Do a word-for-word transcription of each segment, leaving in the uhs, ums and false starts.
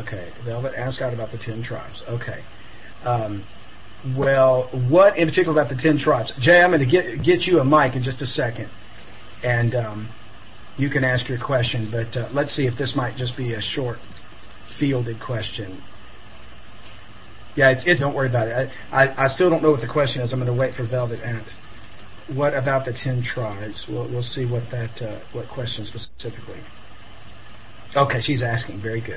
Okay, Velvet, ask God about the ten tribes. Okay. Um, well, what in particular about the ten tribes? Jay, I'm going to get get you a mic in just a second, and um, you can ask your question. But uh, let's see if this might just be a short, fielded question. Yeah, it's, it's don't worry about it. I, I I still don't know what the question is. I'm going to wait for Velvet Ant. What about the ten tribes? We'll we'll see what that uh, what question specifically. Okay, she's asking. Very good.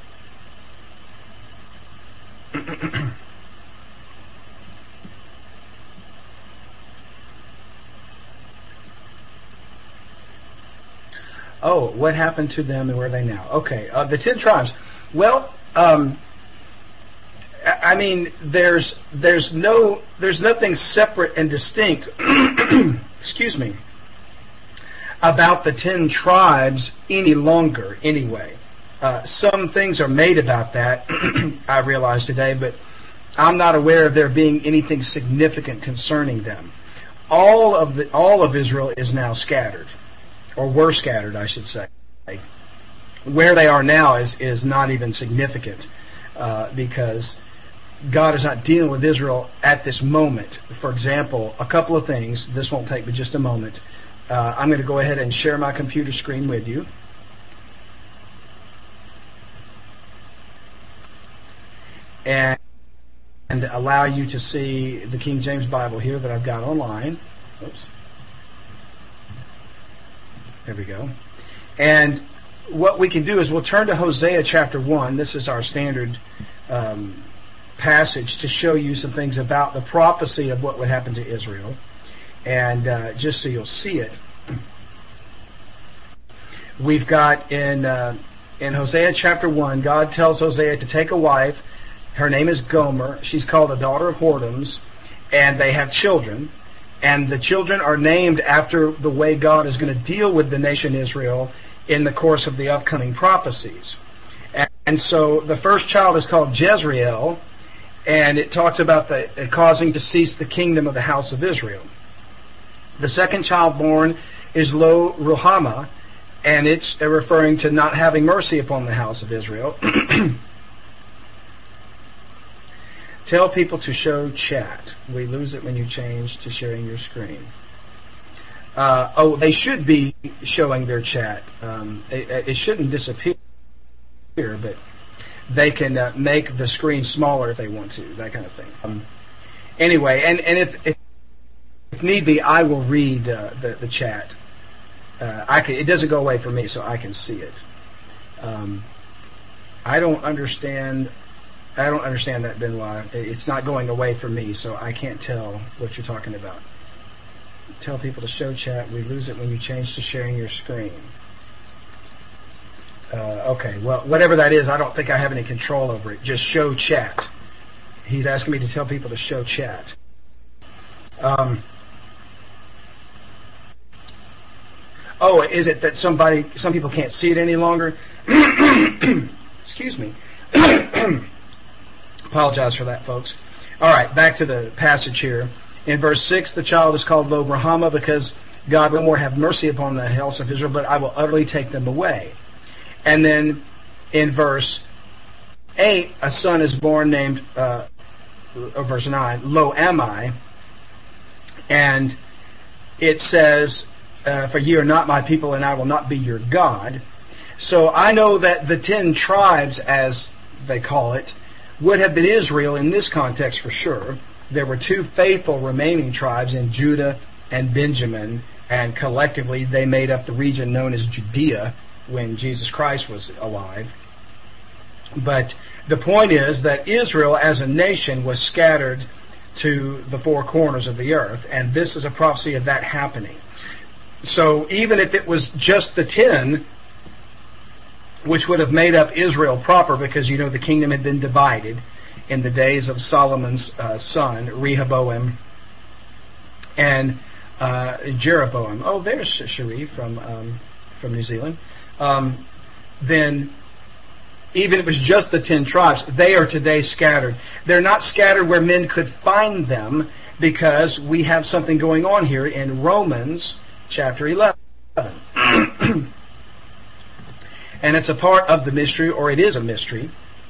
Oh, what happened to them and where are they now? Okay, uh, the ten tribes. Well, um, I mean, there's there's no there's nothing separate and distinct. excuse me. About the ten tribes any longer, anyway. Uh, some things are made about that. I realize today, but I'm not aware of there being anything significant concerning them. All of the all of Israel is now scattered. Or were scattered, I should say. Where they are now is, is not even significant uh, because God is not dealing with Israel at this moment. For example, a couple of things. This won't take but just a moment. Uh, I'm going to go ahead and share my computer screen with you. And, and allow you to see the King James Bible here that I've got online. Oops. There we go. And what we can do is we'll turn to Hosea chapter one. This is our standard um, passage to show you some things about the prophecy of what would happen to Israel. And uh, just so you'll see it, we've got in uh, in Hosea chapter one, God tells Hosea to take a wife. Her name is Gomer. She's called the daughter of whoredoms, and they have children. And the children are named after the way God is going to deal with the nation Israel in the course of the upcoming prophecies. And, and so the first child is called Jezreel, and it talks about the uh, causing to cease the kingdom of the house of Israel. The second child born is Lo Ruhamah, and it's uh, referring to not having mercy upon the house of Israel. Tell people to show chat. We lose it when you change to sharing your screen. Uh, oh, they should be showing their chat. Um, it, it shouldn't disappear, but they can uh, make the screen smaller if they want to, that kind of thing. Um, anyway, and, and if, if if need be, I will read uh, the, the chat. Uh, I can, it doesn't go away for me, so I can see it. Um, I don't understand... I don't understand that, Benoit. It's not going away from me, so I can't tell what you're talking about. Tell people to show chat. We lose it when you change to sharing your screen. Uh, okay, well, whatever that is, I don't think I have any control over it. Just show chat. He's asking me to tell people to show chat. Um, oh, is it that somebody, some people can't see it any longer? Excuse me. Apologize for that, folks. All right, back to the passage here. In verse six, the child is called Lo Ruhamah because God will more have mercy upon the house of Israel, but I will utterly take them away. And then in verse eight, a son is born named, uh, or verse nine, Lo Ammi, and it says, uh, for ye are not my people, and I will not be your God. So I know that the ten tribes, as they call it, would have been Israel in this context for sure. There were two faithful remaining tribes in Judah and Benjamin, and collectively they made up the region known as Judea when Jesus Christ was alive. But the point is that Israel as a nation was scattered to the four corners of the earth, and this is a prophecy of that happening. So even if it was just the ten, which would have made up Israel proper, because, you know, the kingdom had been divided in the days of Solomon's uh, son, Rehoboam, and uh, Jeroboam. Oh, there's Cherie from um, from New Zealand. Um, then, even if it was just the ten tribes, they are today scattered. They're not scattered where men could find them, because we have something going on here in Romans chapter eleven. And it's a part of the mystery, or it is a mystery,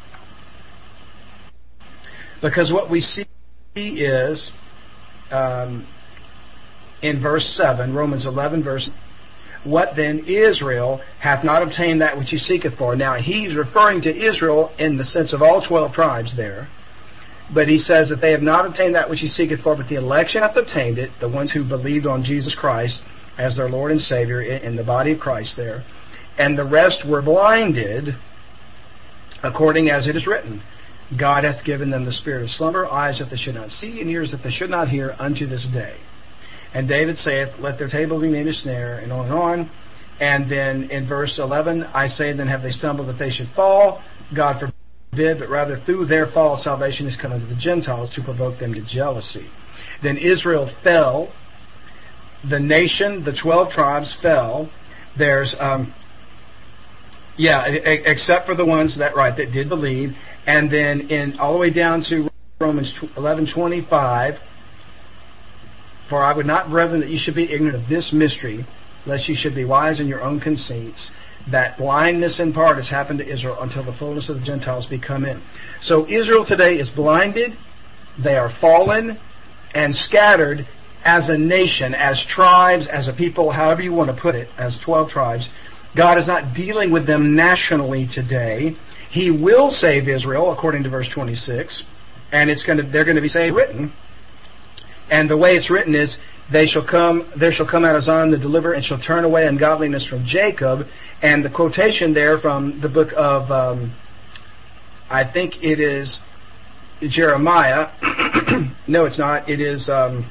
Because what we see is, um, in verse seven, Romans eleven, verse, what then Israel hath not obtained that which he seeketh for. Now, he's referring to Israel in the sense of all twelve tribes there. But he says that they have not obtained that which he seeketh for, but the election hath obtained it, the ones who believed on Jesus Christ as their Lord and Savior in the body of Christ there. And the rest were blinded, according as it is written. God hath given them the spirit of slumber, eyes that they should not see, and ears that they should not hear, unto this day. And David saith, let their table be made a snare, and on and on. And then in verse eleven, I say, then have they stumbled that they should fall? God forbid, but rather through their fall salvation is come unto the Gentiles to provoke them to jealousy. Then Israel fell. The nation, the twelve tribes fell. There's, um, yeah, except for the ones that, right, that did believe. And then in all the way down to Romans eleven twenty-five, for I would not, brethren, that you should be ignorant of this mystery, lest you should be wise in your own conceits, that blindness in part has happened to Israel until the fullness of the Gentiles be come in. So Israel today is blinded, they are fallen, and scattered as a nation, as tribes, as a people, however you want to put it, as twelve tribes. God is not dealing with them nationally today. He will save Israel, according to verse twenty-six, and it's going to, they're going to be saved written. And the way it's written is, they shall come, there shall come out of Zion the deliverer, and shall turn away ungodliness from Jacob. And the quotation there from the book of, um, I think it is Jeremiah. No, it's not. It is, um,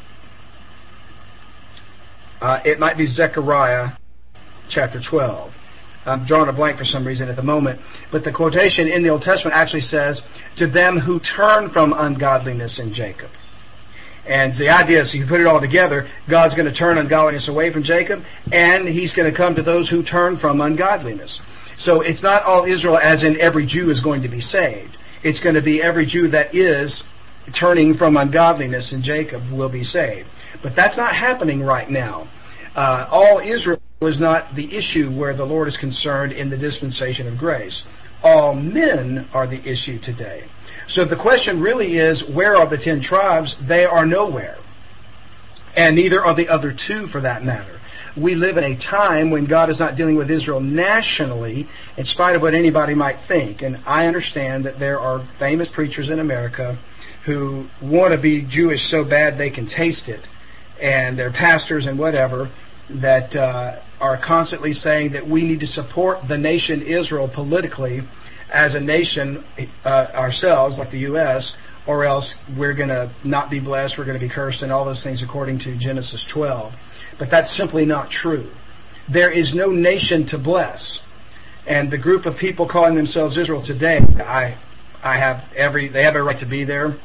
uh, it might be Zechariah chapter twelve. I'm drawing a blank for some reason at the moment. But the quotation in the Old Testament actually says, to them who turn from ungodliness in Jacob. And the idea is, if you put it all together, God's going to turn ungodliness away from Jacob, and He's going to come to those who turn from ungodliness. So it's not all Israel as in every Jew is going to be saved. It's going to be every Jew that is turning from ungodliness in Jacob will be saved. But that's not happening right now. Uh, all Israel is not the issue where the Lord is concerned in the dispensation of grace. All men are the issue today. So the question really is, where are the ten tribes? They are nowhere. And neither are the other two, for that matter. We live in a time when God is not dealing with Israel nationally, in spite of what anybody might think. And I understand that there are famous preachers in America who want to be Jewish so bad they can taste it. And they're pastors and whatever that uh, are constantly saying that we need to support the nation Israel politically as a nation uh, ourselves, like the U S, or else we're going to not be blessed, we're going to be cursed, and all those things according to Genesis twelve. But that's simply not true. There is no nation to bless. And the group of people calling themselves Israel today, I I have every they have a right to be there.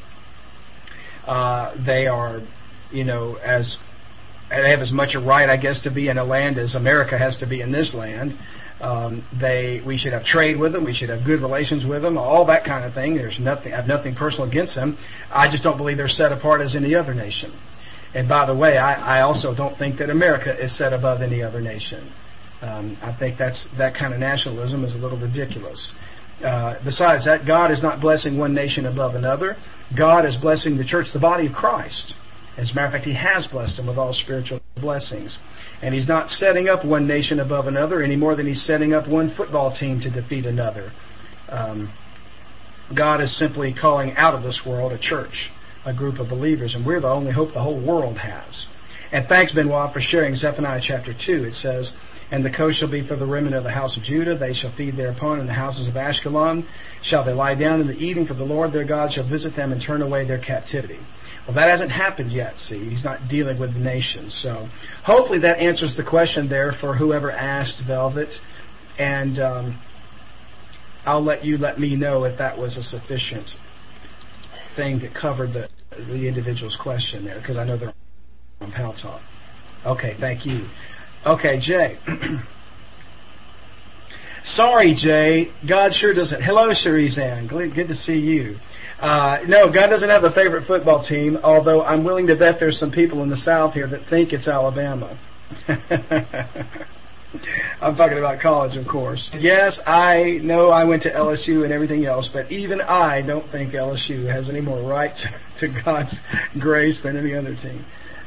uh, they are, you know, as they have as much a right, I guess, to be in a land as America has to be in this land. Um, they, we should have trade with them. We should have good relations with them. All that kind of thing. There's nothing. I have nothing personal against them. I just don't believe they're set apart as any other nation. And by the way, I, I also don't think that America is set above any other nation. Um, I think that's that kind of nationalism is a little ridiculous. Uh, besides that, God is not blessing one nation above another. God is blessing the church, the body of Christ. As a matter of fact, He has blessed them with all spiritual blessings. And He's not setting up one nation above another any more than He's setting up one football team to defeat another. Um, God is simply calling out of this world a church, a group of believers, and we're the only hope the whole world has. And thanks, Benoit, for sharing Zephaniah chapter two. It says, and the coast shall be for the remnant of the house of Judah. They shall feed thereupon in the houses of Ashkelon. Shall they lie down in the evening, for the Lord their God shall visit them and turn away their captivity. Well, that hasn't happened yet, see. He's not dealing with the nations. So hopefully that answers the question there for whoever asked Velvet. And um, I'll let you let me know if that was a sufficient thing that covered the, the individual's question there, because I know they're on Pal Talk. Okay, thank you. Okay, Jay. Sorry, Jay. God sure doesn't. Hello, Cherizanne. Good to see you. Uh, no, God doesn't have a favorite football team, although I'm willing to bet there's some people in the South here that think it's Alabama. I'm talking about college, of course. Yes, I know I went to L S U and everything else, but even I don't think L S U has any more right to God's grace than any other team.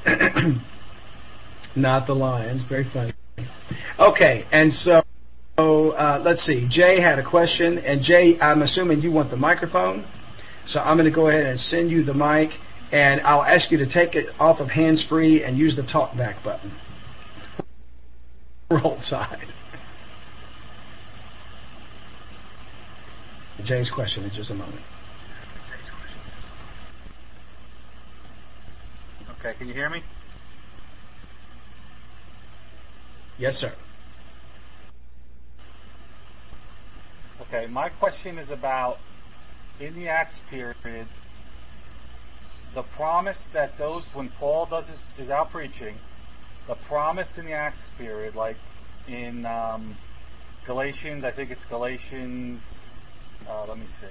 Not the Lions. Very funny. Okay, and so uh, let's see. Jay had a question, and Jay, I'm assuming you want the microphone, so I'm going to go ahead and send you the mic, and I'll ask you to take it off of hands-free and use the talk back button. Roll side. Jay's question in just a moment. Okay, can you hear me? Yes, sir. Okay, my question is about, in the Acts period, the promise that those, when Paul does his, is out preaching, the promise in the Acts period, like in um, Galatians, I think it's Galatians, uh, let me see.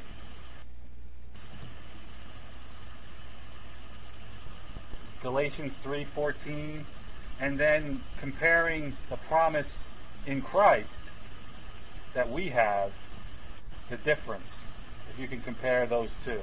Galatians three fourteen, and then comparing the promise in Christ that we have, the difference, if you can compare those two.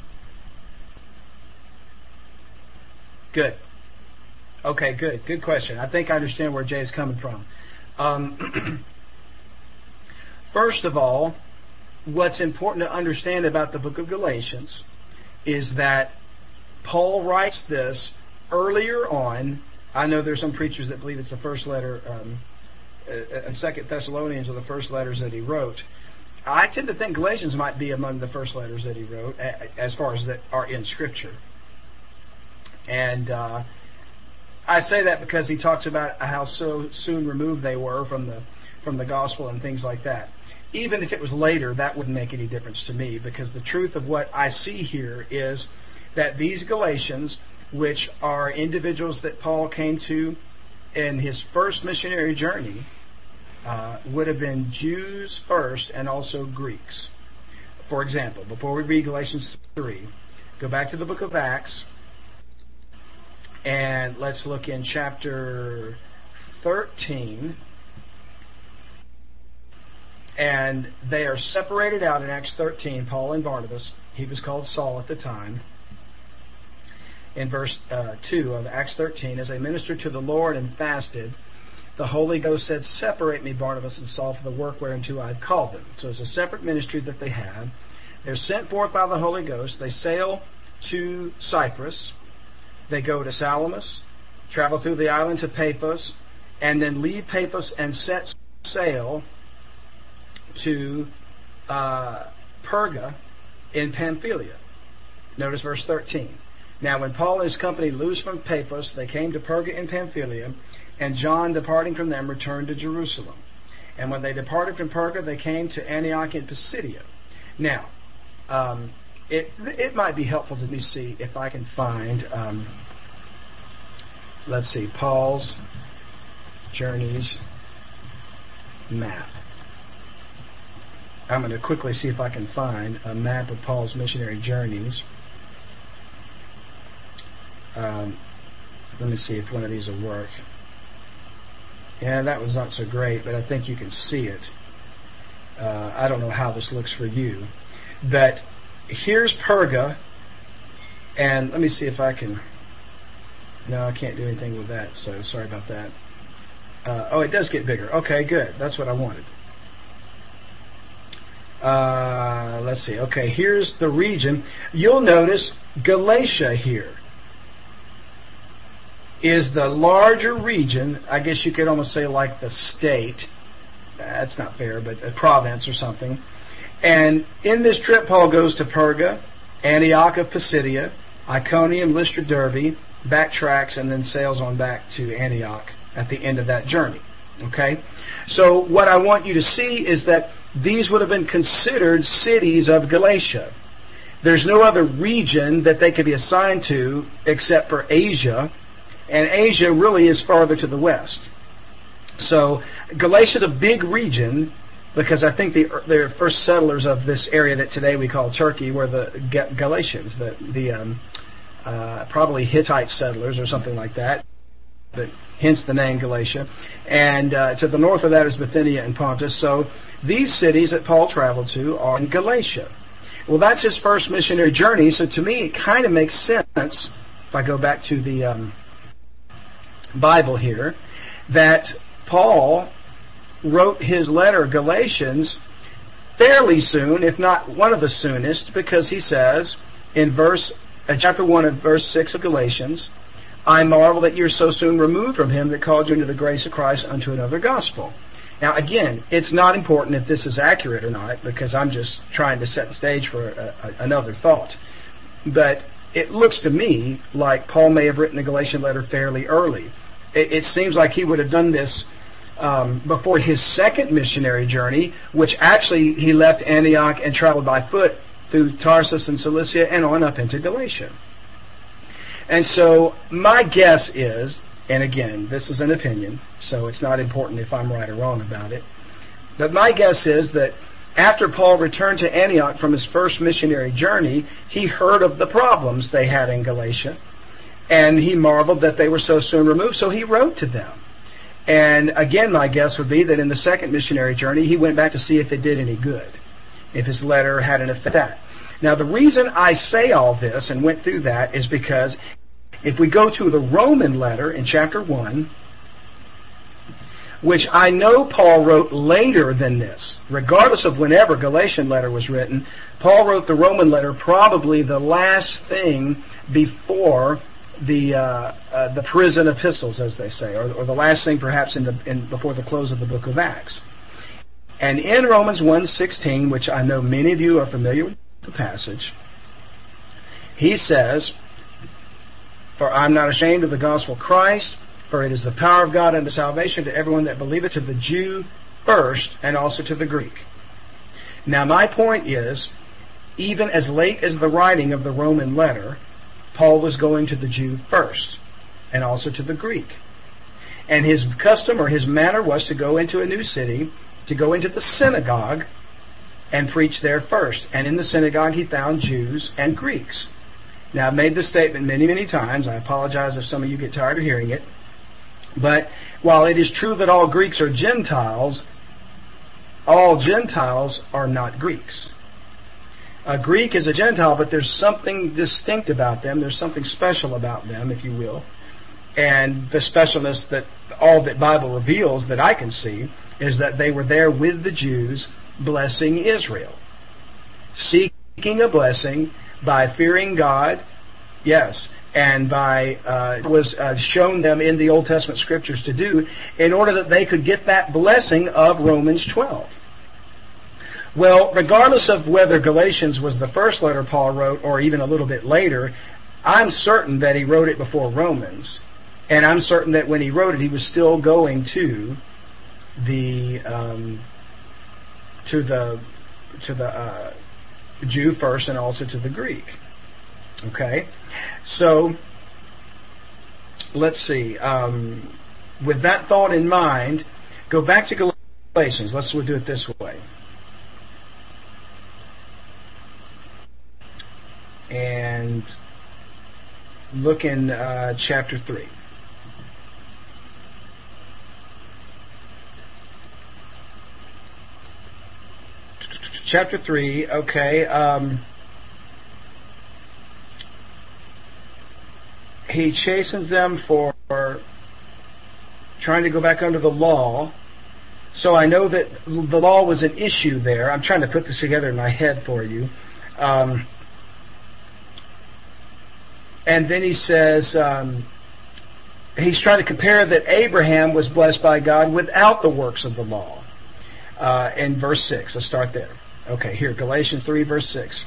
Good. Okay, good. Good question. I think I understand where Jay is coming from. Um, first of all, what's important to understand about the book of Galatians is that Paul writes this earlier on. I know there's some preachers that believe it's the first letter, um, and Second Thessalonians are the first letters that he wrote. I tend to think Galatians might be among the first letters that he wrote, as far as that are in Scripture. And uh, I say that because he talks about how so soon removed they were from the from the gospel and things like that. Even if it was later, that wouldn't make any difference to me, because the truth of what I see here is that these Galatians, which are individuals that Paul came to in his first missionary journey, uh, would have been Jews first and also Greeks. For example, before we read Galatians three, go back to the book of Acts, and let's look in chapter thirteen. And they are separated out in Acts thirteen, Paul and Barnabas. He was called Saul at the time. In verse uh, two of Acts thirteen, as they ministered to the Lord and fasted, the Holy Ghost said, "Separate me, Barnabas and Saul, for the work whereunto I have called them." So it's a separate ministry that they have. They're sent forth by the Holy Ghost. They sail to Cyprus. They go to Salamis, travel through the island to Paphos, and then leave Paphos and set sail to uh, Perga in Pamphylia. Notice verse thirteen. Now when Paul and his company loosed from Paphos, they came to Perga in Pamphylia, and John, departing from them, returned to Jerusalem. And when they departed from Perga, they came to Antioch in Pisidia. Now, um, it it might be helpful to me see if I can find, um, let's see, Paul's journeys map. I'm going to quickly see if I can find a map of Paul's missionary journeys. Um, let me see if one of these will work. Yeah, that was not so great, but I think you can see it. Uh, I don't know how this looks for you. But here's Perga, and let me see if I can... No, I can't do anything with that, so sorry about that. Uh, oh, it does get bigger. Okay, good. That's what I wanted. Uh, let's see. Okay, here's the region. You'll notice Galatia here is the larger region. I guess you could almost say like the state. That's not fair, but a province or something. And in this trip, Paul goes to Perga, Antioch of Pisidia, Iconium, Lystra, Derbe, backtracks, and then sails on back to Antioch at the end of that journey. Okay? So what I want you to see is that these would have been considered cities of Galatia. There's no other region that they could be assigned to except for Asia, and Asia really is farther to the west. So Galatia is a big region, because I think the, the first settlers of this area that today we call Turkey were the Galatians, the, the um, uh, probably Hittite settlers or something like that. But hence the name Galatia. And uh, to the north of that is Bithynia and Pontus. So these cities that Paul traveled to are in Galatia. Well, that's his first missionary journey, so to me it kind of makes sense, if I go back to the um, Bible here, that Paul wrote his letter, Galatians, fairly soon, if not one of the soonest, because he says in verse uh, chapter one of verse six of Galatians, I marvel that you're so soon removed from him that called you into the grace of Christ unto another gospel. Now, again, it's not important if this is accurate or not, because I'm just trying to set the stage for a, a, another thought. But it looks to me like Paul may have written the Galatian letter fairly early. It, it seems like he would have done this um, before his second missionary journey, which actually he left Antioch and traveled by foot through Tarsus and Cilicia and on up into Galatia. And so my guess is, and again, this is an opinion, so it's not important if I'm right or wrong about it, but my guess is that after Paul returned to Antioch from his first missionary journey, he heard of the problems they had in Galatia, and he marveled that they were so soon removed, so he wrote to them. And again, my guess would be that in the second missionary journey, he went back to see if it did any good, if his letter had an effect. Now, the reason I say all this and went through that is because if we go to the Roman letter in chapter one, which I know Paul wrote later than this, regardless of whenever Galatian letter was written, Paul wrote the Roman letter probably the last thing before the uh, uh, the prison epistles, as they say, or, or the last thing perhaps in the in, before the close of the book of Acts. And in Romans one sixteen, which I know many of you are familiar with the passage, he says, for I'm not ashamed of the gospel of Christ, for it is the power of God unto salvation to everyone that believeth, to the Jew first, and also to the Greek. Now my point is, even as late as the writing of the Roman letter, Paul was going to the Jew first, and also to the Greek. And his custom or his manner was to go into a new city, to go into the synagogue, and preach there first. And in the synagogue he found Jews and Greeks. Now, I've made this statement many, many times. I apologize if some of you get tired of hearing it. But while it is true that all Greeks are Gentiles, all Gentiles are not Greeks. A Greek is a Gentile, but there's something distinct about them. There's something special about them, if you will. And the specialness that all that Bible reveals that I can see is that they were there with the Jews, blessing Israel, seeking a blessing by fearing God, yes, and by uh, was uh, shown them in the Old Testament Scriptures to do in order that they could get that blessing of Romans twelve. Well, regardless of whether Galatians was the first letter Paul wrote or even a little bit later, I'm certain that he wrote it before Romans, and I'm certain that when he wrote it, he was still going to the um, to the to the uh, Jew first and also to the Greek. Okay? So, let's see. Um, with that thought in mind, go back to Galatians. Let's we'll do it this way. And look in uh, chapter three. Chapter three, okay. Um, he chastens them for trying to go back under the law. So I know that the law was an issue there. I'm trying to put this together in my head for you. Um, and then he says, um, he's trying to compare that Abraham was blessed by God without the works of the law. Uh, in verse six, let's start there. Okay, here, Galatians three, verse six.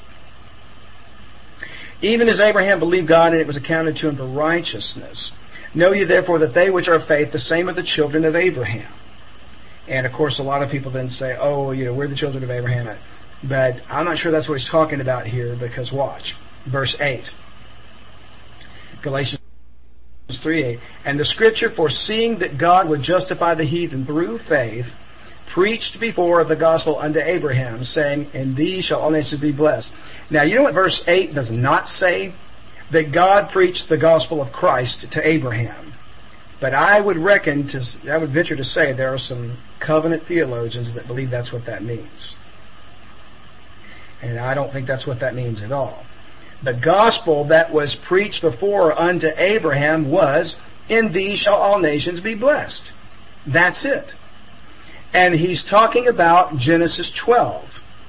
Even as Abraham believed God, and it was accounted to him for righteousness. Know ye therefore that they which are of faith, the same are the children of Abraham. And of course, a lot of people then say, oh, you know, we're the children of Abraham. But I'm not sure that's what he's talking about here, because watch, verse eight. Galatians three eight. And the Scripture, foreseeing that God would justify the heathen through faith, preached before of the gospel unto Abraham, saying, in thee shall all nations be blessed. Now, you know what verse eight does not say? That God preached the gospel of Christ to Abraham. But I would reckon, to, I would venture to say there are some covenant theologians that believe that's what that means. And I don't think that's what that means at all. The gospel that was preached before unto Abraham was, in thee shall all nations be blessed. That's it. And he's talking about Genesis twelve.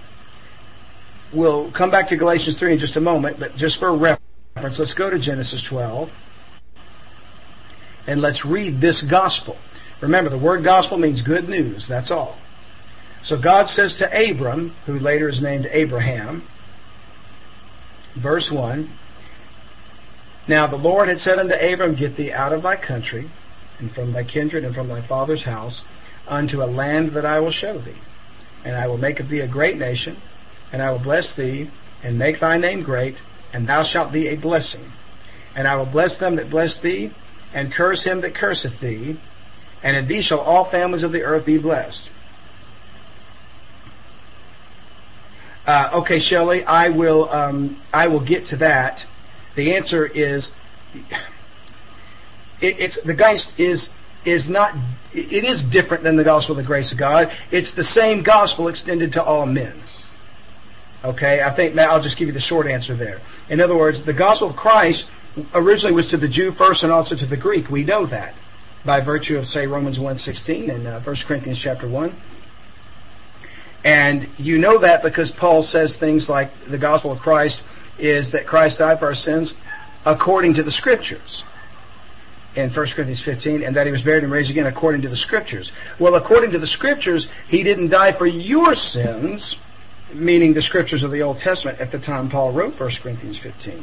We'll come back to Galatians three in just a moment, but just for reference, let's go to Genesis twelve. And let's read this gospel. Remember, the word gospel means good news. That's all. So God says to Abram, who later is named Abraham, verse one, Now the Lord had said unto Abram, Get thee out of thy country, and from thy kindred, and from thy father's house, unto a land that I will show thee. And I will make of thee a great nation, and I will bless thee, and make thy name great, and thou shalt be a blessing. And I will bless them that bless thee, and curse him that curseth thee, and in thee shall all families of the earth be blessed. Uh, okay, Shelley, I will um, I will get to that. The answer is, it, it's the geist is is not. It is different than the gospel of the grace of God. It's the same gospel extended to all men. Okay, I think now I'll just give you the short answer there. In other words, the gospel of Christ originally was to the Jew first and also to the Greek. We know that by virtue of, say, Romans one sixteen and uh, First Corinthians chapter one. And you know that because Paul says things like the gospel of Christ is that Christ died for our sins according to the Scriptures in First Corinthians fifteen, and that He was buried and raised again according to the Scriptures. Well, according to the Scriptures, He didn't die for your sins, meaning the Scriptures of the Old Testament at the time Paul wrote First Corinthians fifteen.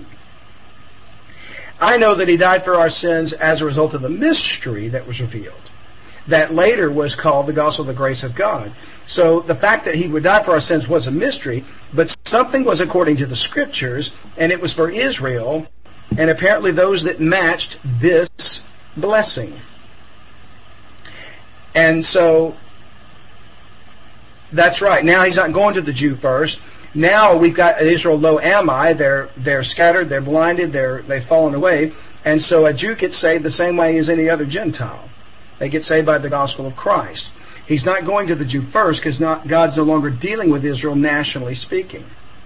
I know that He died for our sins as a result of the mystery that was revealed, that later was called the gospel of the grace of God. So the fact that He would die for our sins was a mystery, but something was according to the Scriptures, and it was for Israel, and apparently those that matched this blessing. And so, that's right. Now He's not going to the Jew first. Now we've got Israel, lo am I. They're they're scattered. They're blinded. They're they've fallen away. And so a Jew gets saved the same way as any other Gentile. They get saved by the gospel of Christ. He's not going to the Jew first because not, God's no longer dealing with Israel nationally speaking.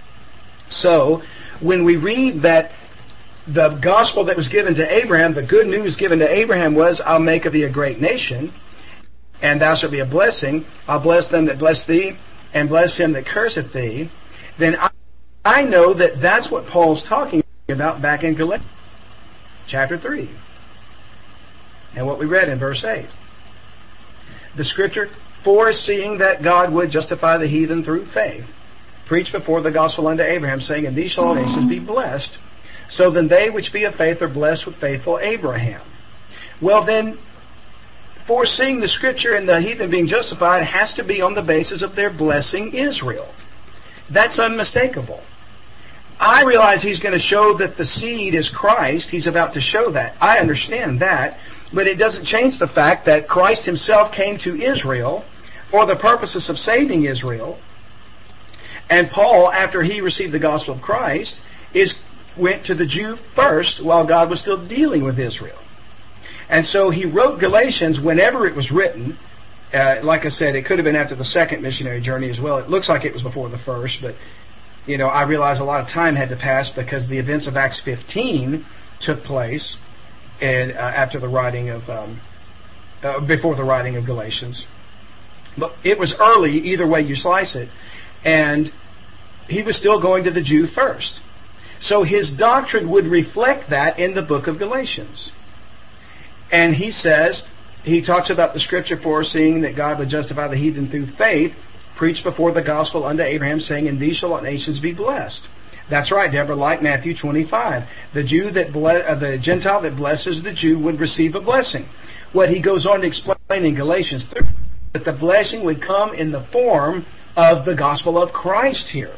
So when we read that the gospel that was given to Abraham, the good news given to Abraham was, I'll make of thee a great nation, and thou shalt be a blessing. I'll bless them that bless thee, and bless him that curseth thee. Then I, I know that that's what Paul's talking about back in Galatians chapter three. And what we read in verse eight. The Scripture, foreseeing that God would justify the heathen through faith, preached before the gospel unto Abraham, saying, In thee shall all nations be blessed. So then they which be of faith are blessed with faithful Abraham. Well then, foreseeing the Scripture and the heathen being justified has to be on the basis of their blessing Israel. That's unmistakable. I realize he's going to show that the seed is Christ. He's about to show that. I understand that. But it doesn't change the fact that Christ Himself came to Israel for the purposes of saving Israel. And Paul, after he received the gospel of Christ, is went to the Jew first while God was still dealing with Israel. And so he wrote Galatians whenever it was written. Uh, like I said, it could have been after the second missionary journey as well. It looks like it was before the first, but you know, I realize a lot of time had to pass because the events of Acts fifteen took place and uh, after the writing of um, uh, before the writing of Galatians. But it was early, either way you slice it, and he was still going to the Jew first. So his doctrine would reflect that in the book of Galatians. And he says, he talks about the Scripture foreseeing that God would justify the heathen through faith, preached before the gospel unto Abraham, saying, In thee shall all nations be blessed. That's right, Deborah, like Matthew twenty-five. The Jew that ble- uh, the Gentile that blesses the Jew would receive a blessing. What he goes on to explain in Galatians three, that the blessing would come in the form of the gospel of Christ here.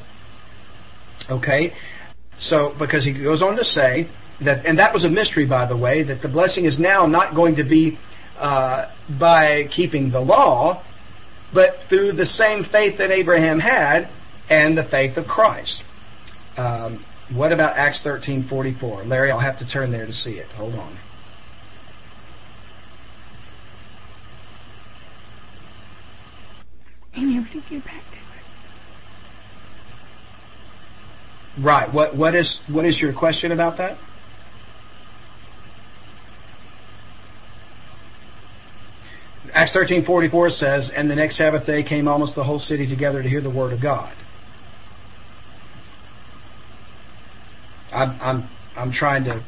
Okay? So, because he goes on to say that, and that was a mystery, by the way, that the blessing is now not going to be uh, by keeping the law, but through the same faith that Abraham had and the faith of Christ. Um, what about Acts thirteen forty-four? Larry, I'll have to turn there to see it. Hold on. get back to it. Right. What what is what is your question about that? Acts thirteen forty-four says, and the next Sabbath day came almost the whole city together to hear the word of God. I'm I'm I'm trying to.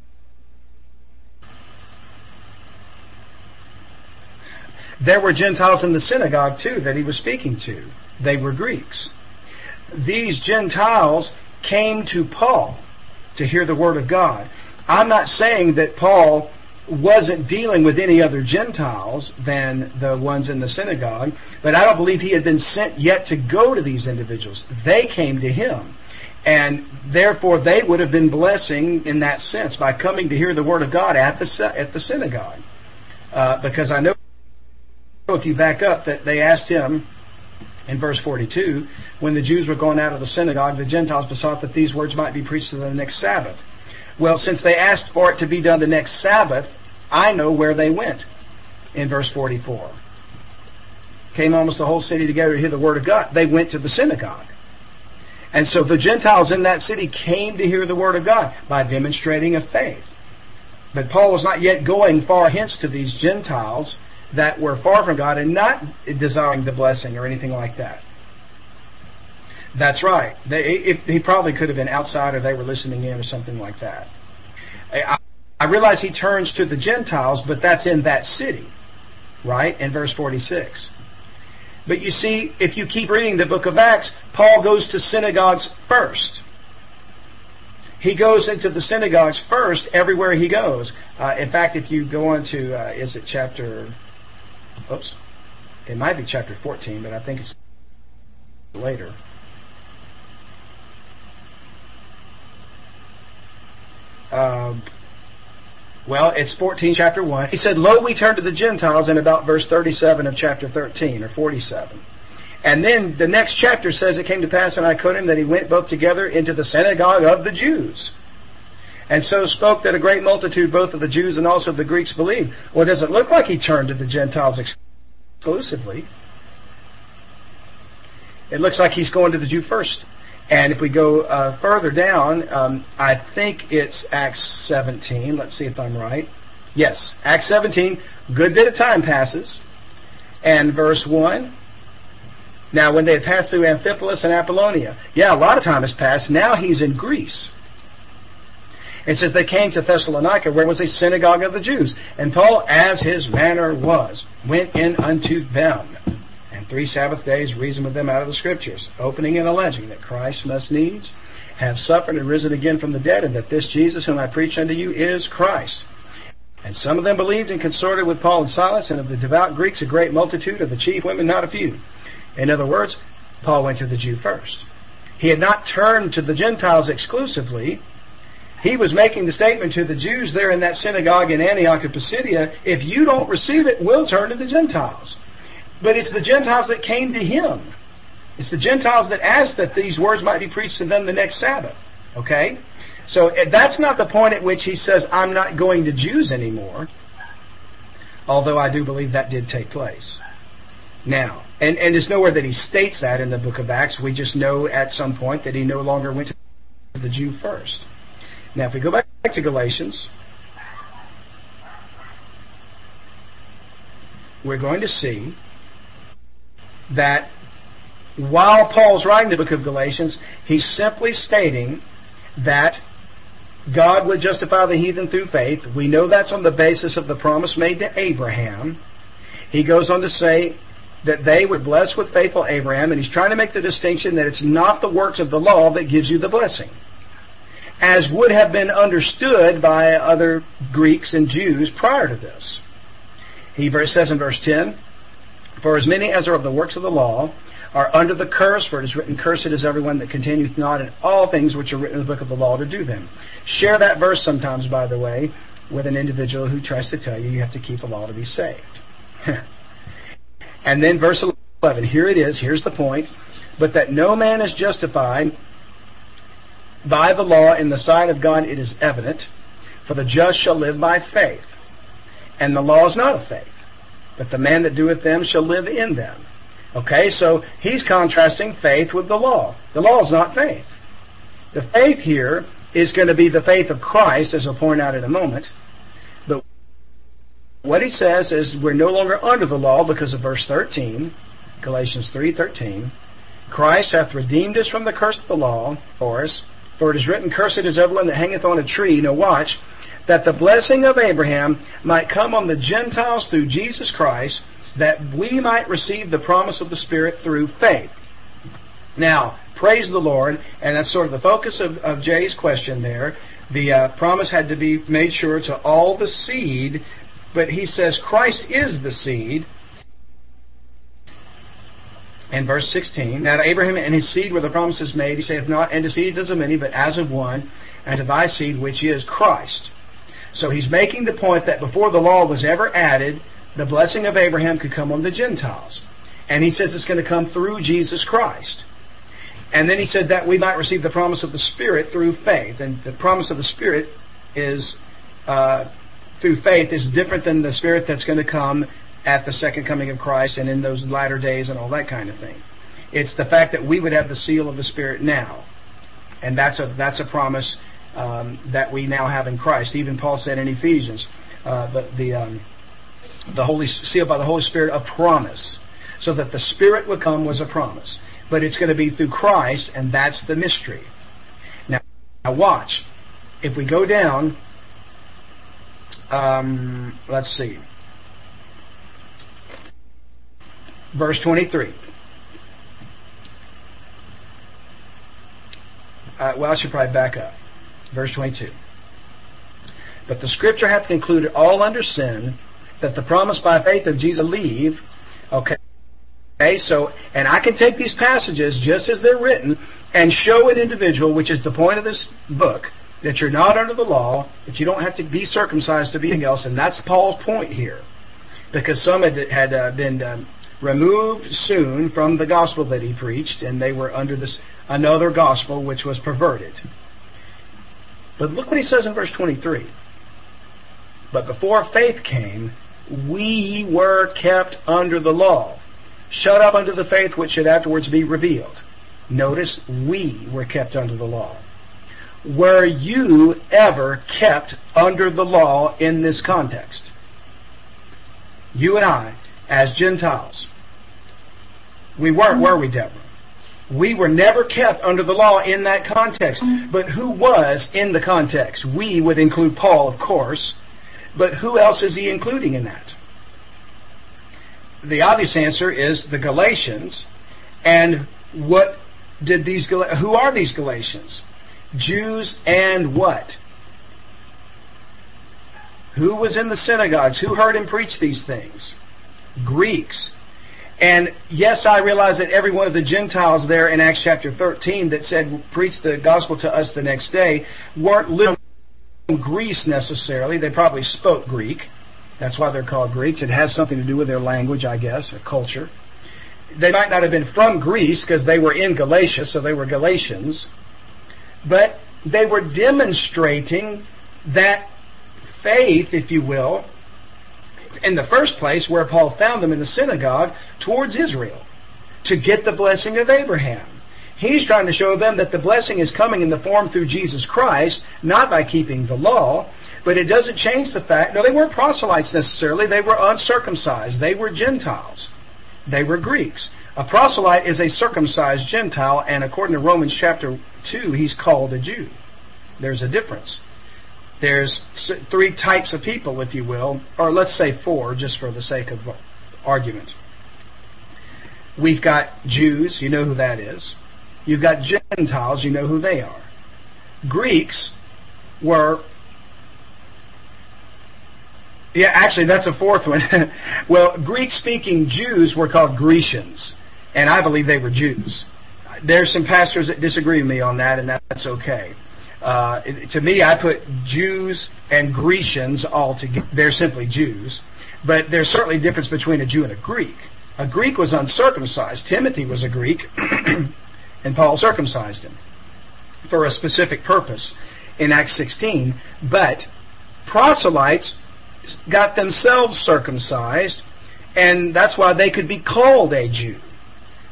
There were Gentiles in the synagogue too that he was speaking to. They were Greeks. These Gentiles came to Paul to hear the word of God. I'm not saying that Paul wasn't dealing with any other Gentiles than the ones in the synagogue, but I don't believe he had been sent yet to go to these individuals. They came to him, and therefore they would have been blessing in that sense by coming to hear the word of God at the at the synagogue. Uh, because I know if you back up that they asked him in verse forty-two, when the Jews were going out of the synagogue, the Gentiles besought that these words might be preached to them the next Sabbath. Well, since they asked for it to be done the next Sabbath, I know where they went in verse forty-four. Came almost the whole city together to hear the word of God. They went to the synagogue. And so the Gentiles in that city came to hear the word of God by demonstrating a faith. But Paul was not yet going far hence to these Gentiles that were far from God and not desiring the blessing or anything like that. That's right. They, if, he probably could have been outside, or they were listening in, or something like that. I, I realize he turns to the Gentiles, but that's in that city, right? In verse forty-six. But you see, if you keep reading the book of Acts, Paul goes to synagogues first. He goes into the synagogues first everywhere he goes. Uh, in fact, if you go on to, uh, is it chapter, oops, it might be chapter fourteen, but I think it's later. Uh, well, it's fourteen, chapter one. He said, "Lo, we turn to the Gentiles," in about verse thirty-seven of chapter thirteen, or forty-seven. And then the next chapter says, "It came to pass in Iconium that he went both together into the synagogue of the Jews, and so spoke that a great multitude both of the Jews and also of the Greeks believed." Well, it doesn't look like he turned to the Gentiles exclusively. It looks like he's going to the Jew first. And if we go uh, further down, um, I think it's Acts seventeen. Let's see if I'm right. Yes, Acts seventeen. Good bit of time passes. And verse one. Now, when they had passed through Amphipolis and Apollonia. Yeah, a lot of time has passed. Now he's in Greece. It says they came to Thessalonica, where was a synagogue of the Jews. And Paul, as his manner was, went in unto them. And three Sabbath days reasoned with them out of the Scriptures, opening and alleging that Christ must needs have suffered and risen again from the dead, and that this Jesus whom I preach unto you is Christ. And some of them believed and consorted with Paul and Silas, and of the devout Greeks a great multitude, of the chief women not a few. In other words, Paul went to the Jew first. He had not turned to the Gentiles exclusively. He was making the statement to the Jews there in that synagogue in Antioch of Pisidia, if you don't receive it, we'll turn to the Gentiles. But it's the Gentiles that came to him. It's the Gentiles that asked that these words might be preached to them the next Sabbath. Okay? So that's not the point at which he says, I'm not going to Jews anymore. Although I do believe that did take place. Now, and, and there's nowhere that he states that in the book of Acts. We just know at some point that he no longer went to the Jew first. Now, if we go back to Galatians, we're going to see that while Paul's writing the book of Galatians, he's simply stating that God would justify the heathen through faith. We know that's on the basis of the promise made to Abraham. He goes on to say that they would bless with faithful Abraham, and he's trying to make the distinction that it's not the works of the law that gives you the blessing, as would have been understood by other Greeks and Jews prior to this. He says in verse ten, "For as many as are of the works of the law are under the curse, for it is written, Cursed is everyone that continueth not in all things which are written in the book of the law to do them." Share that verse sometimes, by the way, with an individual who tries to tell you you have to keep the law to be saved. And then verse eleven, here it is, here's the point. "But that no man is justified by the law in the sight of God, it is evident, for the just shall live by faith. And the law is not of faith, but the man that doeth them shall live in them. Okay, so he's contrasting faith with the law. The law is not faith. The faith here is going to be the faith of Christ, as I'll point out in a moment. But what he says is we're no longer under the law because of verse thirteen, Galatians three thirteen. Christ hath redeemed us from the curse of the law for us. For it is written, cursed is everyone that hangeth on a tree. Now watch, that the blessing of Abraham might come on the Gentiles through Jesus Christ, that we might receive the promise of the Spirit through faith. Now, praise the Lord, and that's sort of the focus of, of Jay's question there. The uh, promise had to be made sure to all the seed, but he says Christ is the seed. And verse sixteen, now to Abraham and his seed were the promises made, he saith not, and to seeds as of many, but as of one, and to thy seed, which is Christ. So he's making the point that before the law was ever added, the blessing of Abraham could come on the Gentiles. And he says it's going to come through Jesus Christ. And then he said that we might receive the promise of the Spirit through faith. And the promise of the Spirit is, uh, through faith, is different than the Spirit that's going to come at the second coming of Christ and in those latter days and all that kind of thing. It's the fact that we would have the seal of the Spirit now. And that's a that's a promise um, that we now have in Christ. Even Paul said in Ephesians, uh, the the um, the Holy sealed by the Holy Spirit, a promise. So that the Spirit would come was a promise. But it's going to be through Christ, and that's the mystery. Now, now watch. If we go down, um, let's see. Verse twenty-three. Uh, well, I should probably back up. Verse twenty-two. But the Scripture hath concluded all under sin, that the promise by faith of Jesus believe. Okay. Okay, so, and I can take these passages just as they're written and show an individual, which is the point of this book, that you're not under the law, that you don't have to be circumcised to be anything else, and that's Paul's point here. Because some had, had uh, been um, removed soon from the gospel that he preached, and they were under this another gospel which was perverted. But look what he says in verse twenty-three. But before faith came, we were kept under the law, shut up unto the faith which should afterwards be revealed. Notice, we were kept under the law. Were you ever kept under the law in this context? You and I, as Gentiles. We weren't, were we, Deborah? We were never kept under the law in that context. But who was in the context? We would include Paul, of course. But who else is he including in that? The obvious answer is the Galatians. And what did these Gal- who are these Galatians? Jews and what? Who was in the synagogues? Who heard him preach these things? Greeks. And yes, I realize that every one of the Gentiles there in Acts chapter thirteen that said, preach the gospel to us the next day, weren't living in Greece necessarily. They probably spoke Greek. That's why they're called Greeks. It has something to do with their language, I guess, or culture. They might not have been from Greece because they were in Galatia, so they were Galatians. But they were demonstrating that faith, if you will, in the first place where Paul found them in the synagogue, towards Israel, to get the blessing of Abraham. He's trying to show them that the blessing is coming in the form through Jesus Christ, not by keeping the law. But it doesn't change the fact, no, they weren't proselytes necessarily. They were uncircumcised. They were Gentiles. They were Greeks. A proselyte is a circumcised Gentile, and according to Romans chapter two, he's called a Jew. There's a difference. There's three types of people, if you will, or let's say four, just for the sake of argument. We've got Jews, you know who that is. You've got Gentiles, you know who they are. Greeks were... Yeah, actually, that's a fourth one. Well, Greek-speaking Jews were called Grecians, and I believe they were Jews. There's some pastors that disagree with me on that, and that's okay. Uh, to me, I put Jews and Grecians all together. They're simply Jews. But there's certainly a difference between a Jew and a Greek. A Greek was uncircumcised. Timothy was a Greek, and Paul circumcised him for a specific purpose in Acts sixteen. But proselytes got themselves circumcised, and that's why they could be called a Jew.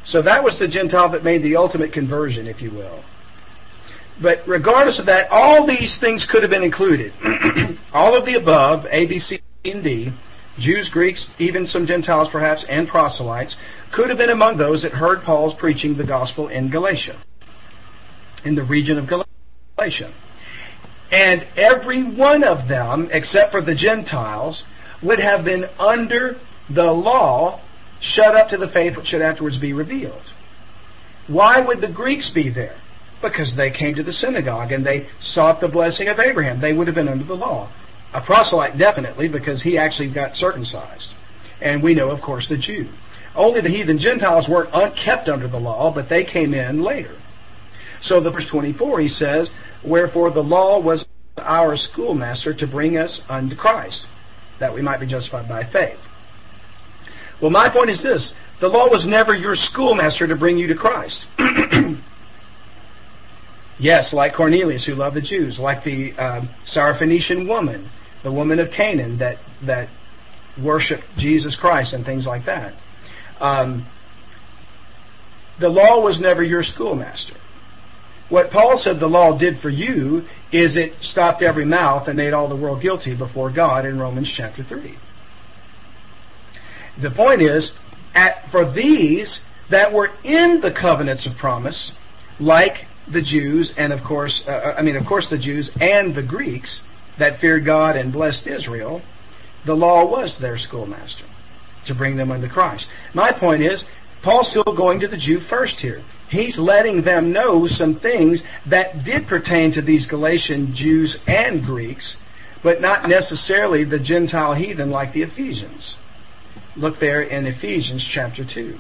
So that was the Gentile that made the ultimate conversion, if you will. But regardless of that, all these things could have been included. All of the above, A, B, C, and D, Jews, Greeks, even some Gentiles perhaps, and proselytes, could have been among those that heard Paul's preaching the gospel in Galatia, in the region of Galatia. And every one of them, except for the Gentiles, would have been under the law, shut up to the faith which should afterwards be revealed. Why would the Greeks be there? Because they came to the synagogue and they sought the blessing of Abraham. They would have been under the law. A proselyte definitely, because he actually got circumcised. And we know, of course, the Jew. Only the heathen Gentiles weren't un- kept under the law, but they came in later. So the verse twenty-four, he says, wherefore the law was our schoolmaster to bring us unto Christ, that we might be justified by faith. Well, my point is this. The law was never your schoolmaster to bring you to Christ. Yes, like Cornelius, who loved the Jews, like the uh, Syrophoenician woman, the woman of Canaan that that worshipped Jesus Christ and things like that. Um, the law was never your schoolmaster. What Paul said the law did for you is it stopped every mouth and made all the world guilty before God in Romans chapter three. The point is, at, for these that were in the covenants of promise, like the Jews, and of course, uh, I mean, of course, the Jews and the Greeks that feared God and blessed Israel, the law was their schoolmaster to bring them unto Christ. My point is, Paul's still going to the Jew first here. He's letting them know some things that did pertain to these Galatian Jews and Greeks, but not necessarily the Gentile heathen like the Ephesians. Look there in Ephesians chapter two.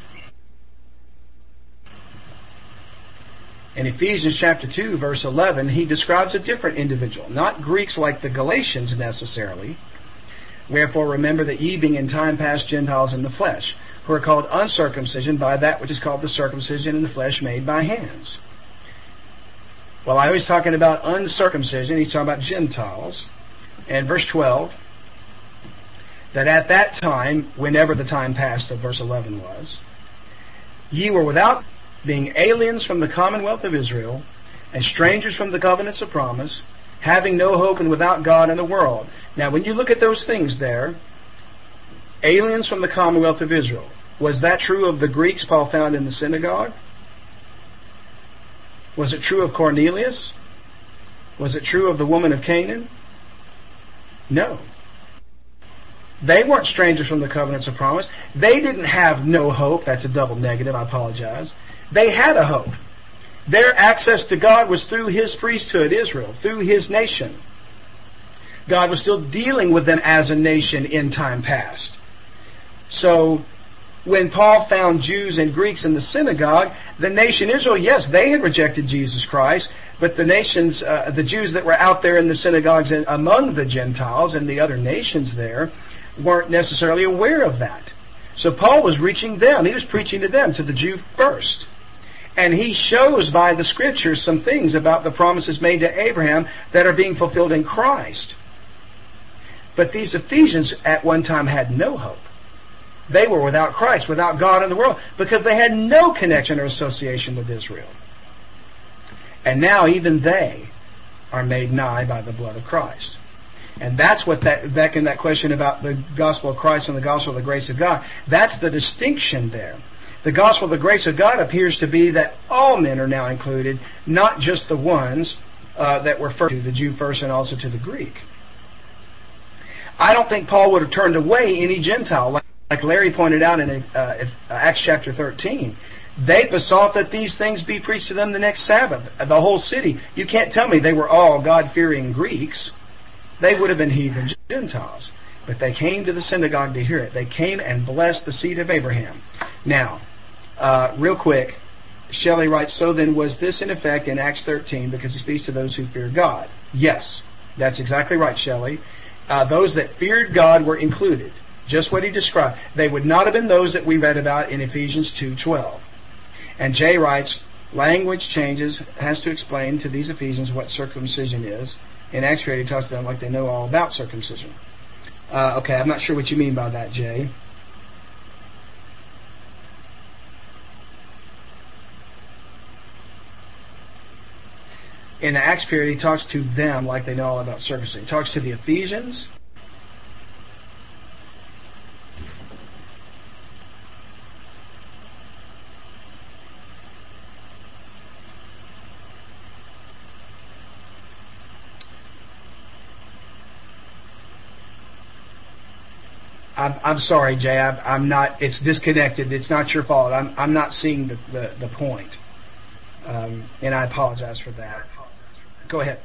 In Ephesians chapter two, verse eleven, he describes a different individual, not Greeks like the Galatians necessarily. Wherefore remember that ye being in time past Gentiles in the flesh, who are called uncircumcision by that which is called the circumcision in the flesh made by hands. Well, I was talking about uncircumcision. He's talking about Gentiles. And verse twelve, that at that time, whenever the time past of verse eleven was, ye were without, being aliens from the commonwealth of Israel, and strangers from the covenants of promise, having no hope and without God in the world. Now, when you look at those things there, aliens from the commonwealth of Israel, was that true of the Greeks Paul found in the synagogue? Was it true of Cornelius? Was it true of the woman of Canaan? No. They weren't strangers from the covenants of promise. They didn't have no hope. That's a double negative. I apologize. They had a hope. Their access to God was through His priesthood, Israel, through His nation. God was still dealing with them as a nation in time past. So, when Paul found Jews and Greeks in the synagogue, the nation Israel, yes, they had rejected Jesus Christ, but the nations, uh, the Jews that were out there in the synagogues and among the Gentiles and the other nations there, weren't necessarily aware of that. So Paul was reaching them. He was preaching to them, to the Jew first. And he shows by the Scriptures some things about the promises made to Abraham that are being fulfilled in Christ. But these Ephesians at one time had no hope. They were without Christ, without God in the world, because they had no connection or association with Israel. And now even they are made nigh by the blood of Christ. And that's what that, back in that question about the gospel of Christ and the gospel of the grace of God, that's the distinction there. The gospel of the grace of God appears to be that all men are now included, not just the ones uh, that were first to the Jew first and also to the Greek. I don't think Paul would have turned away any Gentile, like, like Larry pointed out in uh, Acts chapter thirteen. They besought that these things be preached to them the next Sabbath. The whole city. You can't tell me they were all God-fearing Greeks. They would have been heathen Gentiles. But they came to the synagogue to hear it. They came and blessed the seed of Abraham. Now, uh, real quick, Shelley writes, so then was this in effect in Acts thirteen because he speaks to those who fear God? Yes, that's exactly right, Shelley. Uh, those that feared God were included. Just what he described. They would not have been those that we read about in Ephesians two twelve. And Jay writes, language changes, has to explain to these Ephesians what circumcision is. In Acts period, he talks to them like they know all about circumcision. Uh, okay, I'm not sure what you mean by that, Jay. in the Acts period, he talks to them like they know all about circumcision. He talks to the Ephesians. I'm, I'm sorry, Jay. I'm, I'm not. It's disconnected. It's not your fault. I'm, I'm not seeing the, the, the point, um, and I apologize for that. Go ahead.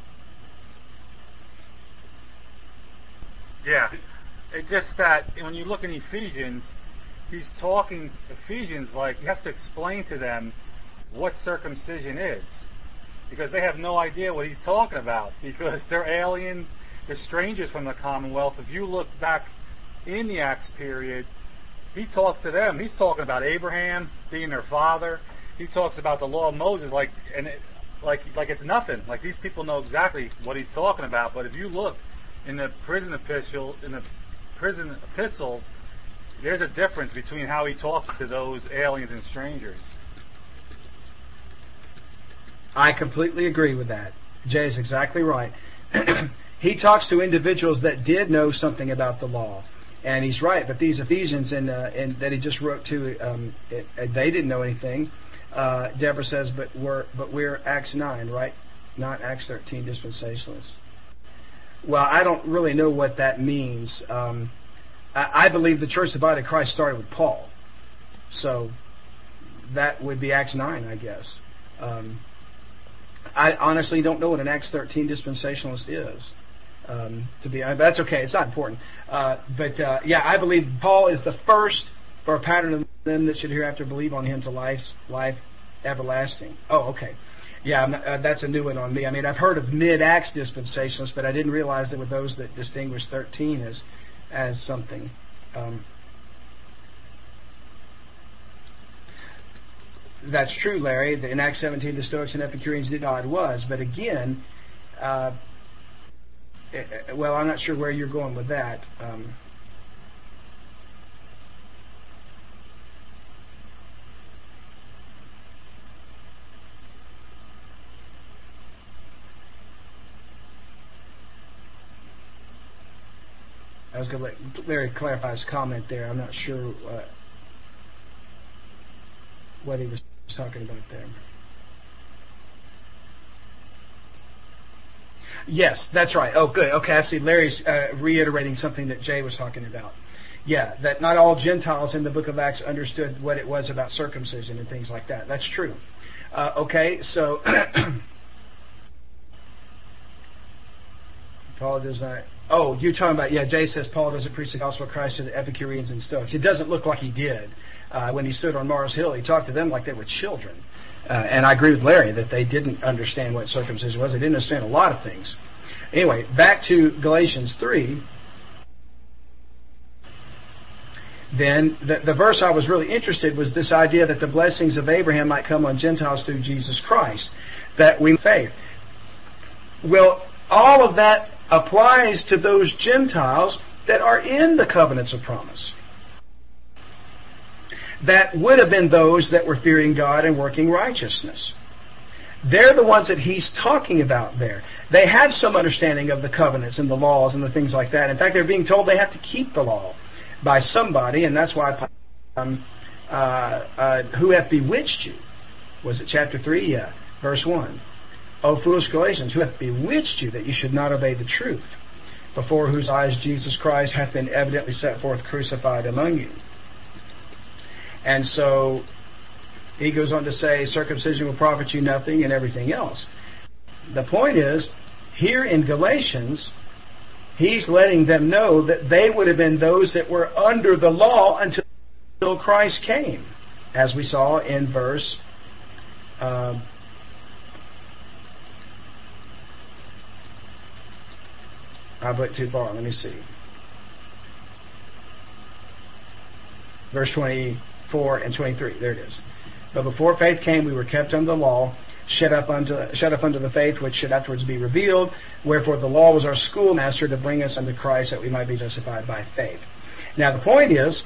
Yeah, it's just that when you look in Ephesians, he's talking to Ephesians like he has to explain to them what circumcision is, because they have no idea what he's talking about, because they're alien, they're strangers from the Commonwealth. If you look back in the Acts period, he talks to them. He's talking about Abraham being their father. He talks about the law of Moses like and it, like like it's nothing. Like these people know exactly what he's talking about. But if you look in the prison epistle in the prison epistles, there's a difference between how he talks to those aliens and strangers. I completely agree with that. Jay is exactly right. He talks to individuals that did know something about the law. And he's right, but these Ephesians in, uh, in, that he just wrote to, um, it, they didn't know anything. Uh, Deborah says, but we're but we're Acts nine, right? Not Acts thirteen dispensationalists. Well, I don't really know what that means. Um, I, I believe the Church of the Body of Christ started with Paul, so that would be Acts nine, I guess. Um, I honestly don't know what an Acts thirteen dispensationalist is. Um, to be, uh, that's okay. It's not important. Uh, but uh, yeah, I believe Paul is the first or a pattern of them that should hereafter believe on him to life, life everlasting. Oh, okay. Yeah, not, uh, that's a new one on me. I mean, I've heard of mid-Acts dispensationalists, but I didn't realize that with those that distinguish thirteen as as something. Um, that's true, Larry. In Acts seventeen, the Stoics and Epicureans did not. It was, but again. Uh, Well, I'm not sure where you're going with that. Um, I was going to let Larry clarify his comment there. I'm not sure uh, what he was talking about there. Yes, that's right. Oh, good. Okay, I see Larry's uh, reiterating something that Jay was talking about. Yeah, that not all Gentiles in the book of Acts understood what it was about circumcision and things like that. That's true. Uh, okay, so Paul does not... Oh, you're talking about... Yeah, Jay says Paul doesn't preach the gospel of Christ to the Epicureans and Stoics. It doesn't look like he did. Uh, when he stood on Mars Hill, he talked to them like they were children. Uh, and I agree with Larry that they didn't understand what circumcision was. They didn't understand a lot of things. Anyway, back to Galatians three. Then the, the verse I was really interested was this idea that the blessings of Abraham might come on Gentiles through Jesus Christ, that we faith. Well, all of that applies to those Gentiles that are in the covenants of promise. That would have been those that were fearing God and working righteousness. They're the ones that he's talking about there. They have some understanding of the covenants and the laws and the things like that. In fact, they're being told they have to keep the law by somebody, and that's why um, uh, uh, who hath bewitched you? Was it chapter three? Yeah, verse one. O foolish Galatians, who hath bewitched you that you should not obey the truth, before whose eyes Jesus Christ hath been evidently set forth crucified among you. And so he goes on to say, circumcision will profit you nothing and everything else. The point is, here in Galatians, he's letting them know that they would have been those that were under the law until Christ came, as we saw in verse uh, I went too far. Let me see. Verse twenty-four and twenty-three. There it is. But before faith came, we were kept under the law, shut up unto shut up unto the faith which should afterwards be revealed. Wherefore the law was our schoolmaster to bring us unto Christ, that we might be justified by faith. Now the point is,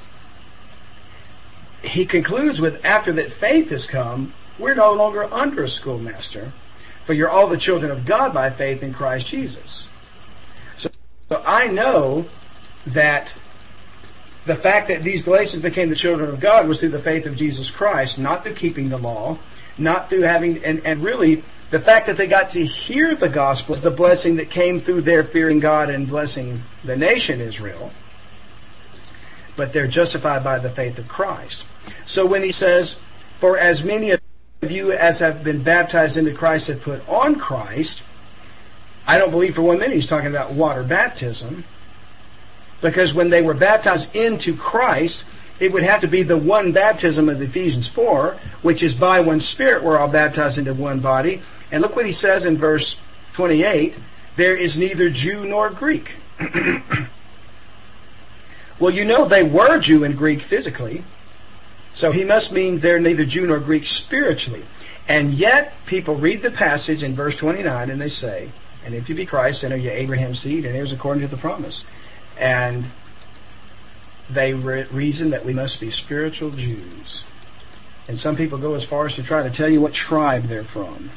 he concludes with, after that faith has come, we're no longer under a schoolmaster. For you're all the children of God by faith in Christ Jesus. So, so I know that the fact that these Galatians became the children of God was through the faith of Jesus Christ, not through keeping the law, not through having, and, and really, the fact that they got to hear the gospel is the blessing that came through their fearing God and blessing the nation Israel. But they're justified by the faith of Christ. So when he says, for as many of you as have been baptized into Christ have put on Christ, I don't believe for one minute he's talking about water baptism. Because when they were baptized into Christ, it would have to be the one baptism of Ephesians four, which is by one Spirit we're all baptized into one body. And look what he says in verse twenty-eight, there is neither Jew nor Greek. Well, you know they were Jew and Greek physically, so he must mean they're neither Jew nor Greek spiritually. And yet, people read the passage in verse twenty-nine and they say, and if you be Christ, then are you Abraham's seed and heirs according to the promise. And they re- reason that we must be spiritual Jews. And some people go as far as to try to tell you what tribe they're from.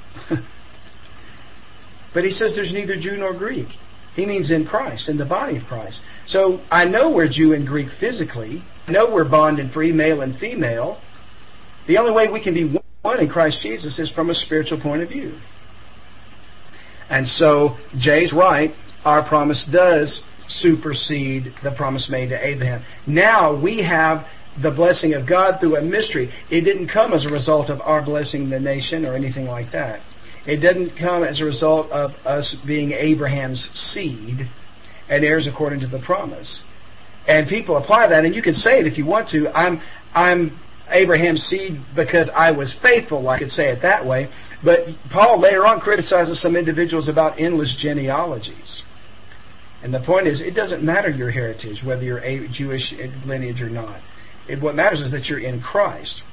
But he says there's neither Jew nor Greek. He means in Christ, in the body of Christ. So I know we're Jew and Greek physically. I know we're bond and free, male and female. The only way we can be one in Christ Jesus is from a spiritual point of view. And so Jay's right. Our promise does supersede the promise made to Abraham. Now we have the blessing of God through a mystery. It didn't come as a result of our blessing the nation or anything like that. It didn't come as a result of us being Abraham's seed and heirs according to the promise. And people apply that, and you can say it if you want to. I'm I'm Abraham's seed because I was faithful. I could say it that way. But Paul later on criticizes some individuals about endless genealogies. And the point is, it doesn't matter your heritage, whether you're a Jewish lineage or not. It, what matters is that you're in Christ.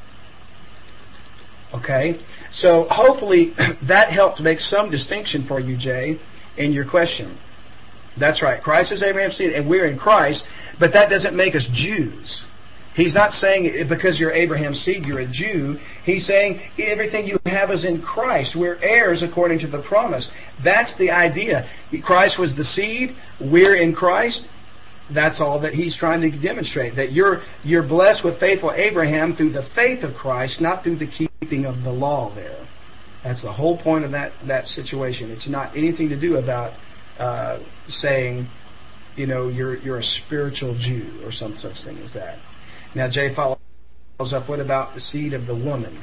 Okay? So hopefully that helped make some distinction for you, Jay, in your question. That's right. Christ is Abraham's seed, and we're in Christ, but that doesn't make us Jews. He's not saying because you're Abraham's seed, you're a Jew. He's saying everything you have is in Christ. We're heirs according to the promise. That's the idea. Christ was the seed. We're in Christ. That's all that he's trying to demonstrate. That you're you're blessed with faithful Abraham through the faith of Christ, not through the keeping of the law there. That's the whole point of that, that situation. It's not anything to do about uh, saying, you know, you're you're a spiritual Jew or some such thing as that. Now, Jay follows up, what about the seed of the woman?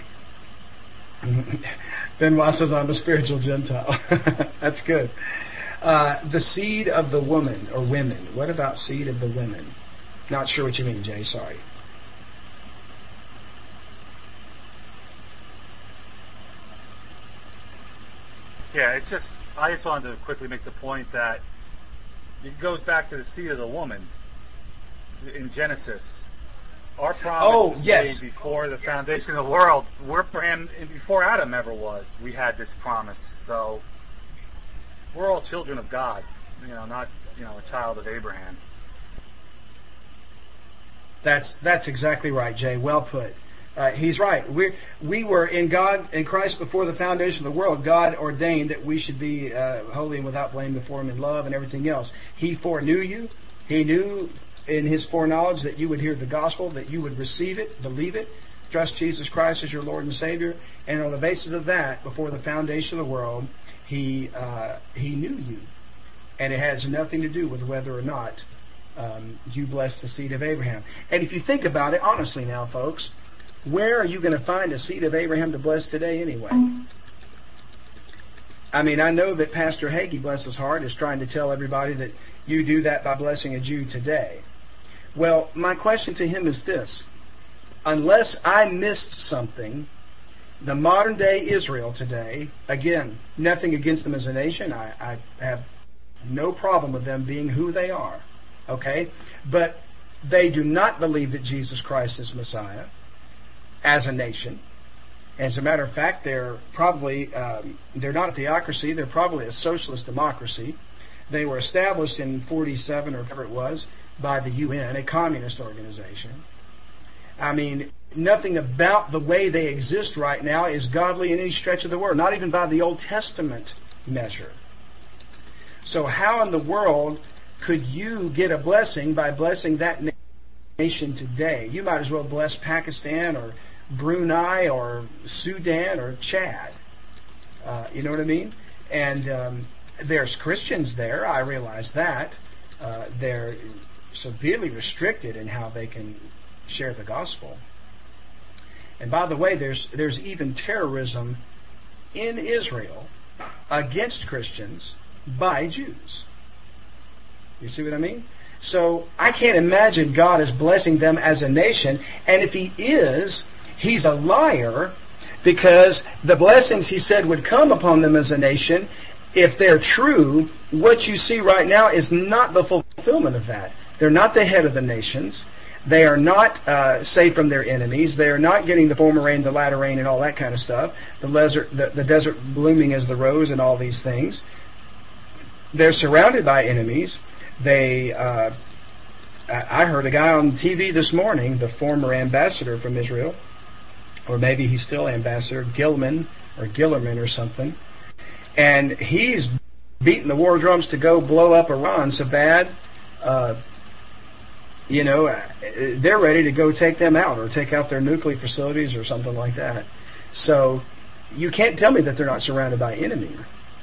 Benoit says, I'm a spiritual Gentile. That's good. Uh, the seed of the woman, or women. What about seed of the women? Not sure what you mean, Jay. Sorry. Yeah, it's just, I just wanted to quickly make the point that it goes back to the seed of the woman in Genesis. Our promise oh, was yes. made before the foundation of the world. We're Abraham, before Adam ever was. We had this promise. So we're all children of God. You know, not you know a child of Abraham. That's that's exactly right, Jay. Well put. Uh, he's right. We we were in God in Christ before the foundation of the world. God ordained that we should be uh, holy and without blame before Him in love and everything else. He foreknew you. He knew in His foreknowledge that you would hear the gospel, that you would receive it, believe it, trust Jesus Christ as your Lord and Savior, and on the basis of that, before the foundation of the world, He uh, He knew you, and it has nothing to do with whether or not um, you bless the seed of Abraham. And if you think about it honestly, now, folks, where are you going to find a seed of Abraham to bless today, anyway? I mean, I know that Pastor Hagee, bless his heart, is trying to tell everybody that you do that by blessing a Jew today. Well, my question to him is this. Unless I missed something, the modern day Israel today, again, nothing against them as a nation. I, I have no problem with them being who they are. Okay? But they do not believe that Jesus Christ is Messiah as a nation. As a matter of fact, they're probably, um, they're not a theocracy. They're probably a socialist democracy. They were established in forty-seven or whatever it was by the U N, a communist organization. I mean, nothing about the way they exist right now is godly in any stretch of the word, not even by the Old Testament measure. So how in the world could you get a blessing by blessing that nation today? You might as well bless Pakistan or Brunei or Sudan or Chad. Uh, you know what I mean? And um, there's Christians there, I realize that. Uh, they're severely restricted in how they can share the gospel. And by the way, there's there's even terrorism in Israel against Christians by Jews. You see what I mean? So I can't imagine God is blessing them as a nation. And if He is, He's a liar, because the blessings He said would come upon them as a nation, if they're true, what you see right now is not the fulfillment of that. They're not the head of the nations. They are not uh, safe from their enemies. They are not getting the former rain, the latter rain, and all that kind of stuff. The desert, the, the desert blooming as the rose, and all these things. They're surrounded by enemies. They, uh, I heard a guy on T V this morning, the former ambassador from Israel, or maybe he's still ambassador, Gilman or Gillerman or something, and he's beating the war drums to go blow up Iran so bad. Uh, You know, they're ready to go take them out or take out their nuclear facilities or something like that. So you can't tell me that they're not surrounded by enemy.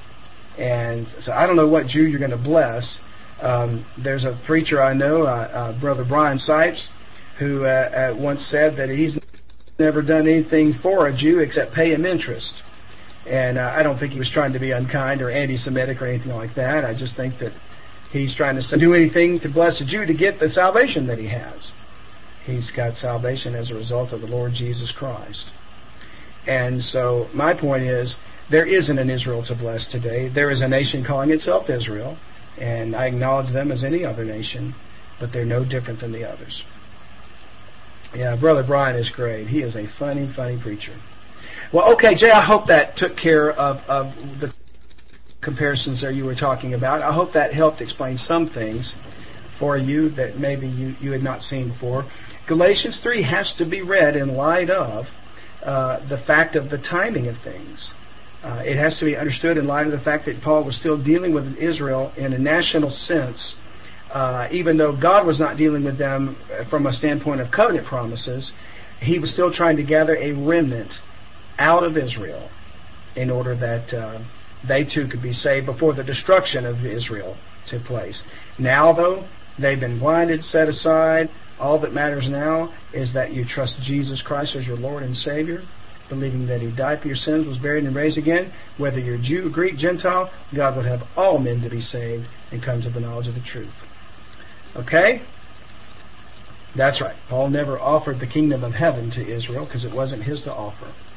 And so I don't know what Jew you're going to bless. Um, there's a preacher I know, uh, uh, Brother Brian Sipes, who uh, uh, once said that he's never done anything for a Jew except pay him interest. And uh, I don't think he was trying to be unkind or anti-Semitic or anything like that. I just think that he's trying to do anything to bless a Jew to get the salvation that he has. He's got salvation as a result of the Lord Jesus Christ. And so my point is, there isn't an Israel to bless today. There is a nation calling itself Israel, and I acknowledge them as any other nation, but they're no different than the others. Yeah, Brother Brian is great. He is a funny, funny preacher. Well, okay, Jay, I hope that took care of, of the comparisons there you were talking about. I hope that helped explain some things for you that maybe you, you had not seen before. Galatians three has to be read in light of uh, the fact of the timing of things. Uh, it has to be understood in light of the fact that Paul was still dealing with Israel in a national sense, uh, even though God was not dealing with them from a standpoint of covenant promises. He was still trying to gather a remnant out of Israel in order that uh, they too could be saved before the destruction of Israel took place. Now, though, they've been blinded, set aside. All that matters now is that you trust Jesus Christ as your Lord and Savior, believing that He died for your sins, was buried, and raised again. Whether you're Jew, Greek, Gentile, God would have all men to be saved and come to the knowledge of the truth. Okay? That's right. Paul never offered the kingdom of heaven to Israel because it wasn't his to offer.